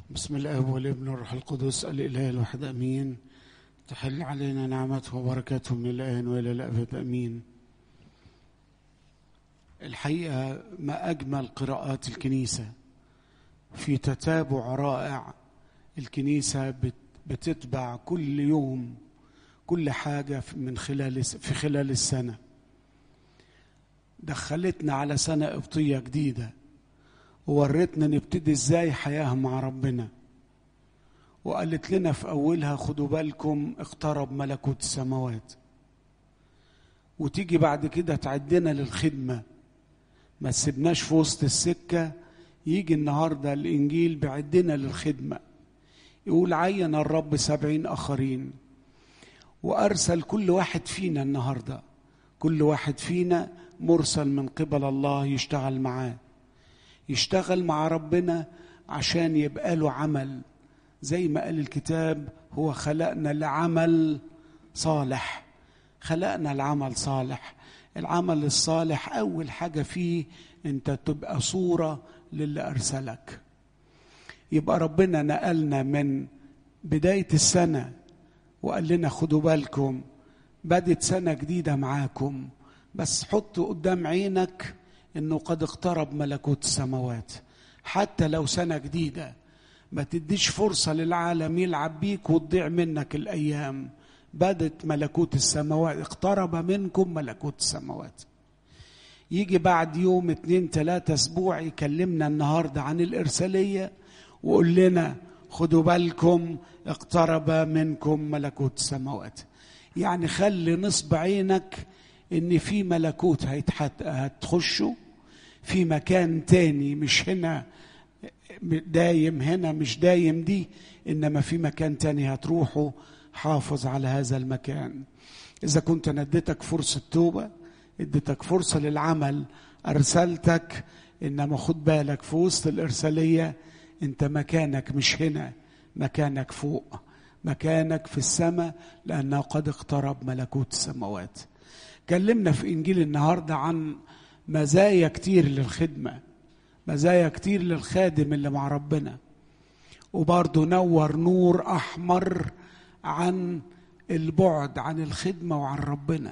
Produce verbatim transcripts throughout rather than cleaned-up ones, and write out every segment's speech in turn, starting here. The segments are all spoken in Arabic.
بسم الآب والابن والروح القدس الإله الواحد أمين. تحل علينا نعمته وبركاته من الآن وإلى الأبد أمين. الحقيقة ما أجمل قراءات الكنيسة في تتابع رائع. الكنيسة بتتبع كل يوم كل حاجة من خلال في خلال السنة. دخلتنا على سنة قبطية جديدة وورتنا نبتدي ازاي حياة مع ربنا، وقالت لنا في أولها خدوا بالكم اقترب ملكوت السماوات، وتيجي بعد كده تعدنا للخدمة. ما تسيبناش في وسط السكة. يجي النهاردة الإنجيل بعدنا للخدمة، يقول عين الرب سبعين آخرين وأرسل كل واحد فينا النهاردة. كل واحد فينا مرسل من قبل الله يشتغل معاه، يشتغل مع ربنا عشان يبقى له عمل. زي ما قال الكتاب هو خلقنا لعمل صالح. خلقنا العمل صالح. العمل الصالح أول حاجة فيه أنت تبقى صورة للي أرسلك. يبقى ربنا نقلنا من بداية السنة وقال لنا خدوا بالكم بدت سنة جديدة معاكم، بس حط قدام عينك إنه قد اقترب ملكوت السماوات. حتى لو سنة جديدة ما تديش فرصة للعالم يلعب بيك وتضيع منك الأيام. بدت ملكوت السماوات، اقترب منكم ملكوت السماوات. يجي بعد يوم اتنين تلاتة اسبوع يكلمنا النهاردة عن الإرسالية وقول لنا خدوا بالكم اقترب منكم ملكوت السماوات. يعني خلي نصب عينك ان في ملكوت هتخشوا في مكان تاني، مش هنا دايم هنا مش دايم دي، انما في مكان تاني هتروحوا. حافظ على هذا المكان. اذا كنت انا اديتك فرصة توبة، اديتك فرصة للعمل، ارسلتك، انما خد بالك في وسط الارسالية انت مكانك مش هنا، مكانك فوق، مكانك في السماء، لانه قد اقترب ملكوت السماوات. كلمنا في إنجيل النهاردة عن مزايا كتير للخدمة، مزايا كتير للخادم اللي مع ربنا، وبرضه نور نور أحمر عن البعد عن الخدمة وعن ربنا،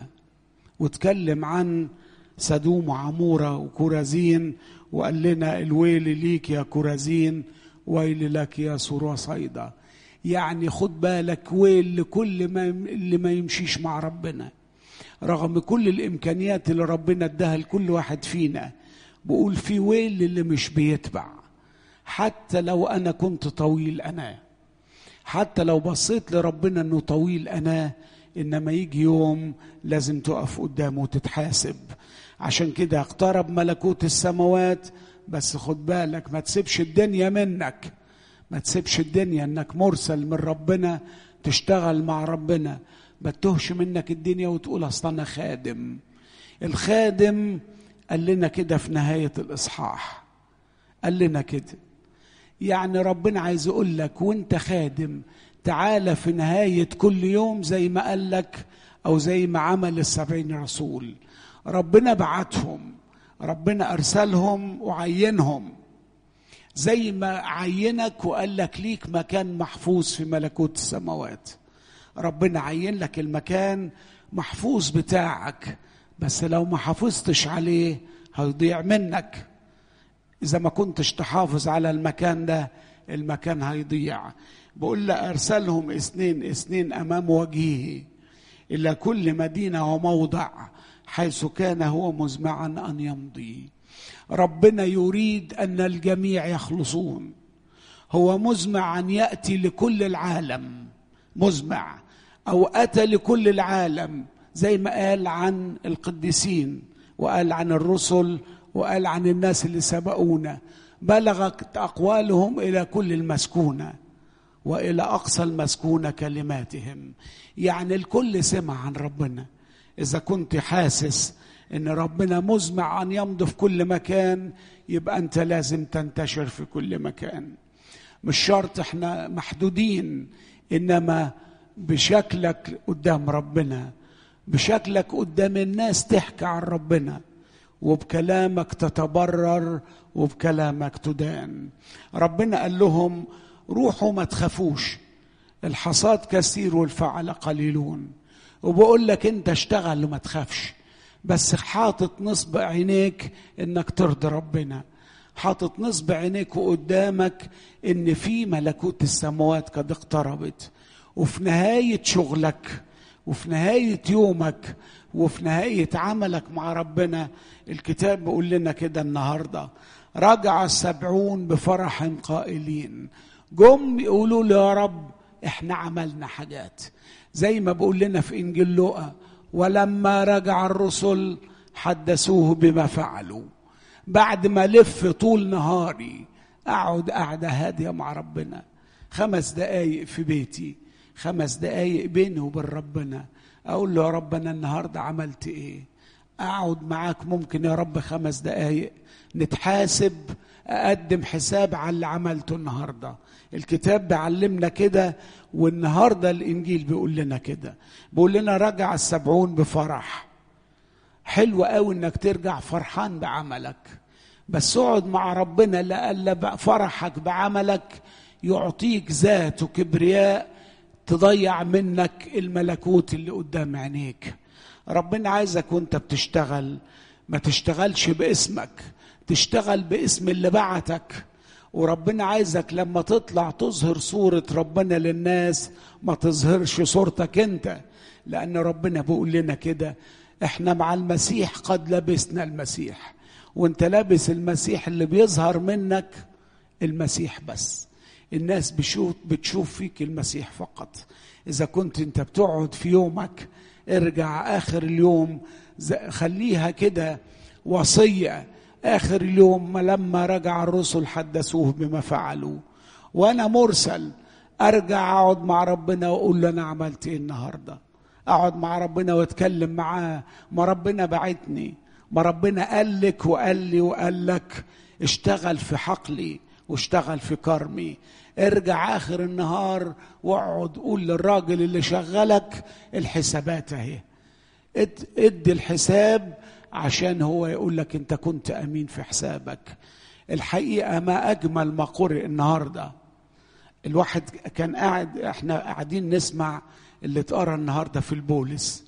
وتكلم عن سدوم وعمورة وكورازين، وقال لنا الويل ليك يا كورازين ويل لك يا سور وصيدا. يعني خد بالك ويل لكل ما اللي ما يمشيش مع ربنا رغم كل الإمكانيات اللي ربنا اداها لكل واحد فينا. بقول في ويل اللي مش بيتبع. حتى لو أنا كنت طويل أنا، حتى لو بصيت لربنا أنه طويل أنا، إنما يجي يوم لازم تقف قدامه وتتحاسب. عشان كده اقترب ملكوت السماوات. بس خد بالك ما تسيبش الدنيا منك، ما تسيبش الدنيا انك مرسل من ربنا تشتغل مع ربنا. ما تتوهش منك الدنيا وتقول اصل انا خادم. الخادم قال لنا كده في نهاية الإصحاح، قال لنا كده. يعني ربنا عايز يقول لك وانت خادم تعالى في نهاية كل يوم زي ما قال لك، او زي ما عمل السبعين رسول. ربنا بعتهم، ربنا أرسلهم وعينهم، زي ما عينك وقال لك ليك مكان محفوظ في ملكوت السماوات. ربنا عين لك المكان محفوظ بتاعك، بس لو ما حافظتش عليه هيضيع منك. إذا ما كنتش تحافظ على المكان ده المكان هيضيع. بقول له أرسلهم اثنين اثنين أمام وجهه إلى كل مدينة وموضع حيث كان هو مزمعا أن يمضي. ربنا يريد أن الجميع يخلصون. هو مزمع أن يأتي لكل العالم، مزمع أو أتى لكل العالم، زي ما قال عن القديسين وقال عن الرسل وقال عن الناس اللي سبقونا. بلغت أقوالهم إلى كل المسكونة وإلى أقصى المسكونة كلماتهم. يعني الكل سمع عن ربنا. إذا كنت حاسس إن ربنا مزمع أن يمضي في كل مكان، يبقى أنت لازم تنتشر في كل مكان. مش شرط إحنا محدودين، إنما بشكلك قدام ربنا، بشكلك قدام الناس تحكي عن ربنا، وبكلامك تتبرر وبكلامك تدان. ربنا قال لهم روحوا ما تخافوش، الحصاد كثير والفعل قليلون. وبقول لك انت اشتغل وما تخافش، بس حاطط نصب عينيك انك ترضي ربنا، حاطط نصب عينيك قدامك ان في ملكوت السماوات قد اقتربت. وفي نهاية شغلك وفي نهاية يومك وفي نهاية عملك مع ربنا، الكتاب بيقول لنا كده النهاردة: رجع السبعون بفرح قائلين. جم يقولوا له يا رب احنا عملنا حاجات، زي ما بقول لنا في إنجيل لوقا: ولما رجع الرسل حدثوه بما فعلوا. بعد ما لف طول نهاري أقعد قعدة هادية مع ربنا، خمس دقايق في بيتي، خمس دقايق بيني وبين ربنا، أقول له يا رب أنا النهاردة عملت إيه؟ أقعد معاك ممكن يا رب خمس دقايق نتحاسب، أقدم حساب على اللي عملته النهاردة. الكتاب بيعلمنا كده، والنهاردة الإنجيل بيقول لنا كده، بيقول لنا رجع السبعون بفرح. حلو قوي إنك ترجع فرحان بعملك، بس اقعد مع ربنا لألا فرحك بعملك يعطيك ذات وكبرياء تضيع منك الملكوت اللي قدام عينيك. ربنا عايزك وانت بتشتغل ما تشتغلش باسمك، تشتغل باسم اللي بعتك. وربنا عايزك لما تطلع تظهر صورة ربنا للناس، ما تظهرش صورتك انت، لأن ربنا بيقول لنا كده: احنا مع المسيح قد لبسنا المسيح. وانت لابس المسيح، اللي بيظهر منك المسيح بس. الناس بشوف بتشوف فيك المسيح فقط. إذا كنت انت بتقعد في يومك، ارجع آخر اليوم خليها كده وصية: آخر اليوم لما رجع الرسل حدثوه بما فعلوا، وأنا مرسل أرجع أقعد مع ربنا وأقول له أنا عملت إيه النهاردة. أقعد مع ربنا وأتكلم معاه، ما ربنا بعتني، ما ربنا قال لك وقال لي وقال لك اشتغل في حقلي واشتغل في كرمي. ارجع آخر النهار واقعد قول للراجل اللي شغلك الحسابات اهي، ادي الحساب عشان هو يقول لك انت كنت امين في حسابك. الحقيقة ما اجمل ما قرئ النهاردة. الواحد كان قاعد، احنا قاعدين نسمع اللي اتقرأ النهاردة في البولس،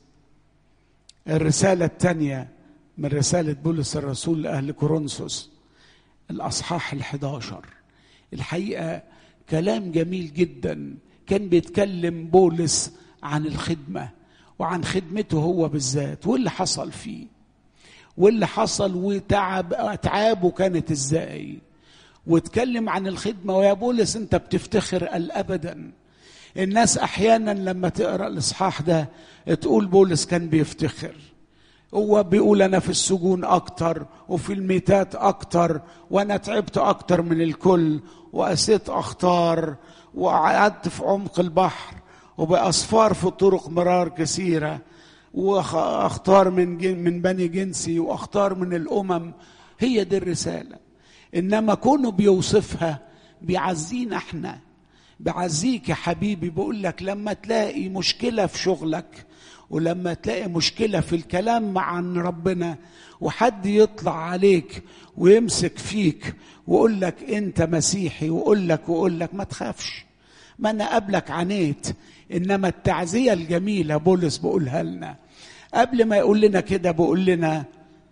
الرسالة الثانية من رسالة بولس الرسول لأهل كورنثوس، الأصحاح الحداشر. الحقيقة كلام جميل جدا، كان بيتكلم بولس عن الخدمة وعن خدمته هو بالذات، واللي حصل فيه واللي حصل وتعب أتعابه كانت ازاي، واتكلم عن الخدمة. ويا بولس انت بتفتخر؟ قال أبدا. الناس أحيانا لما تقرأ الإصحاح ده تقول بولس كان بيفتخر، هو بيقول أنا في السجون أكتر وفي الميتات أكتر، وأنا تعبت أكتر من الكل، وأسيت أخطار، وقعدت في عمق البحر، وبأصفار في الطرق مرار كثيرة، وأختار من جن من بني جنسي، وأختار من الأمم. هي دي الرسالة. إنما كونه بيوصفها بيعزينا احنا، بعزيك يا حبيبي. بقول لك لما تلاقي مشكلة في شغلك، ولما تلاقي مشكلة في الكلام مع ربنا، وحد يطلع عليك ويمسك فيك ويقول لك انت مسيحي، ويقول لك ويقول لك ما تخافش، ما انا قبلك عانيت. انما التعزية الجميلة بولس بقولها لنا قبل ما يقول لنا كده، بقول لنا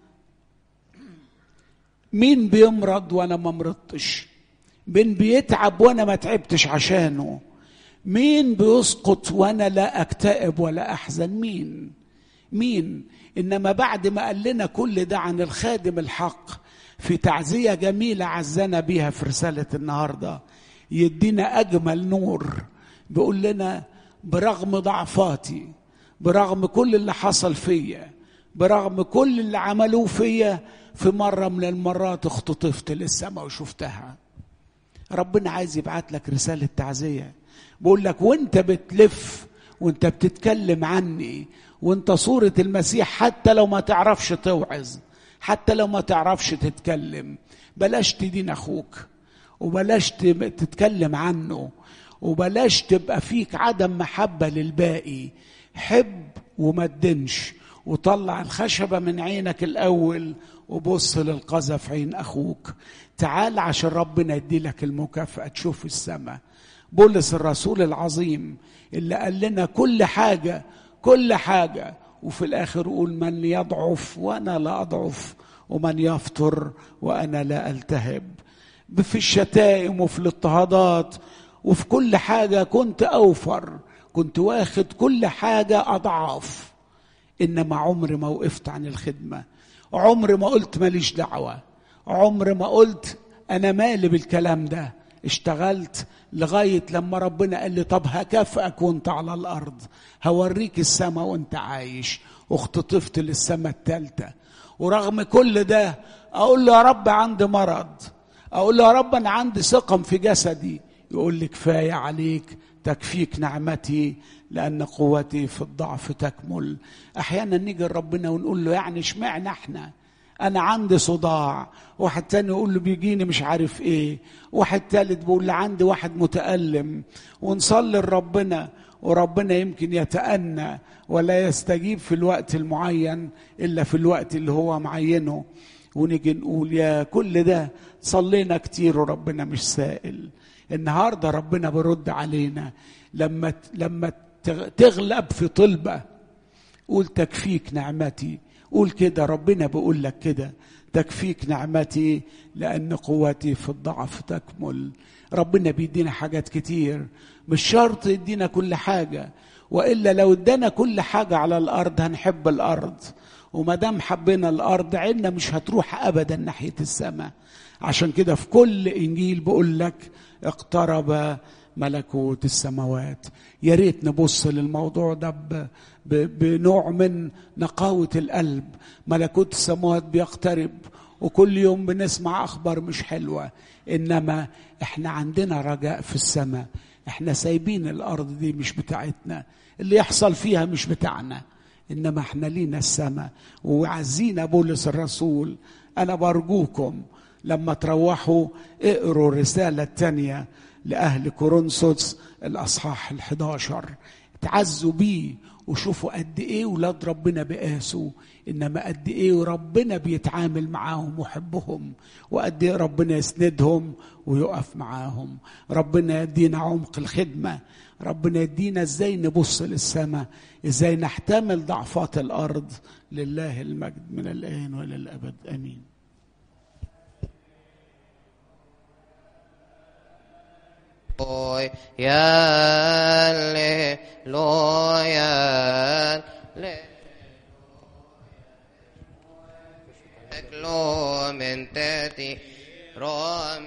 مين بيمرض وانا ما مرضتش؟ مين بيتعب وانا ما تعبتش عشانه؟ مين بيسقط وانا لا اكتئب ولا احزن؟ مين مين انما بعد ما قال لنا كل ده عن الخادم الحق في تعزية جميلة عزنا بيها في رسالة النهاردة، يدينا اجمل نور. بيقول لنا برغم ضعفاتي، برغم كل اللي حصل فيا، برغم كل اللي عملوه فيا، في مرة من المرات اختطفت للسماء وشفتها. ربنا عايز يبعت لك رسالة تعزية. بقول لك وانت بتلف وانت بتتكلم عني وانت صورة المسيح، حتى لو ما تعرفش توعظ، حتى لو ما تعرفش تتكلم، بلاش تدين اخوك، وبلاش تتكلم عنه، وبلاش تبقى فيك عدم محبة للباقي. حب وما تدنش، وطلع الخشبة من عينك الأول وبص للقذى في عين أخوك. تعال عشان ربنا يدي لك المكافأة، تشوف السماء. بولس الرسول العظيم اللي قال لنا كل حاجة كل حاجة، وفي الآخر يقول من يضعف وأنا لا أضعف، ومن يفطر وأنا لا ألتهب. في الشتائم وفي الاضطهادات وفي كل حاجة كنت أوفر، كنت واخد كل حاجة أضعاف، إنما عمري ما وقفت عن الخدمة، عمري ما قلت ماليش دعوة، عمري ما قلت أنا مالي بالكلام ده. اشتغلت لغاية لما ربنا قال لي طب هكافئك وانت على الأرض، هوريك السماء وانت عايش. واختطفت للسماء الثالثة. ورغم كل ده أقول له يا رب عندي مرض، أقول له يا رب أنا عندي سقم في جسدي، يقول لي كفاية عليك، تكفيك نعمتي لأن قوتي في الضعف تكمل. أحيانا نيجي لربنا ونقول له يعني اشمعنى احنا؟ أنا عندي صداع، واحد تاني يقول له بيجيني مش عارف إيه، واحد تالت بيقول لي عندي واحد متألم. ونصلي لربنا وربنا يمكن يتأنى ولا يستجيب في الوقت المعين إلا في الوقت اللي هو معينه. ونيجي نقول يا كل ده صلينا كتير وربنا مش سائل. النهاردة ربنا برد علينا لما لما تغلب في طلبة قول تكفيك نعمتي. قول كده، ربنا بيقول لك كده، تكفيك نعمتي لأن قوتي في الضعف تكمل. ربنا بيدينا حاجات كتير، مش شرط يدينا كل حاجة، وإلا لو ادانا كل حاجة على الأرض هنحب الأرض، وما دام حبينا الأرض عيننا مش هتروح أبدا ناحية السماء. عشان كده في كل إنجيل بقول لك اقترب ملكوت السماوات. يا ريت نبص للموضوع ده بنوع من نقاوة القلب. ملكوت السماوات بيقترب، وكل يوم بنسمع أخبار مش حلوة، إنما إحنا عندنا رجاء في السماء. إحنا سايبين الأرض دي مش بتاعتنا، اللي يحصل فيها مش بتاعنا، إنما إحنا لينا السماء. وعزينا بولس الرسول، أنا برجوكم لما تروحوا اقروا الرسالة الثانية لأهل كورنثوس الأصحاح الحداشر، تعزوا بيه وشوفوا قد إيه ولاد ربنا بقاسوا، إنما قد إيه ربنا بيتعامل معاهم وحبهم، وقد إيه ربنا يسندهم ويقف معاهم. ربنا يدينا عمق الخدمة، ربنا يدينا إزاي نبص للسماء، إزاي نحتمل ضعفات الأرض. لله المجد من الآن وإلى الأبد آمين. يا لويا لو من تاتي رام